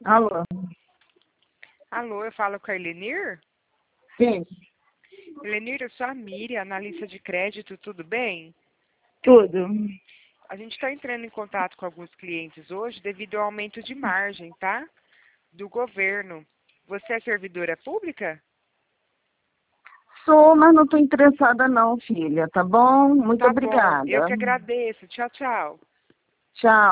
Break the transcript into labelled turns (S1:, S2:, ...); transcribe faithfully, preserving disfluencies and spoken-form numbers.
S1: Alô?
S2: Alô, eu falo com a Elenir?
S1: Sim,
S2: Elenir, eu sou a Miriam, analista de crédito, tudo bem?
S1: tudo.
S2: A gente está entrando em contato com alguns clientes hoje devido ao aumento de margem, tá? Do governo. Você é servidora pública?
S1: Sou, mas não estou interessada não, filha, tá bom? Muito
S2: Tá bom, eu
S1: obrigada.
S2: que agradeço. Tchau, tchau.
S1: Tchau.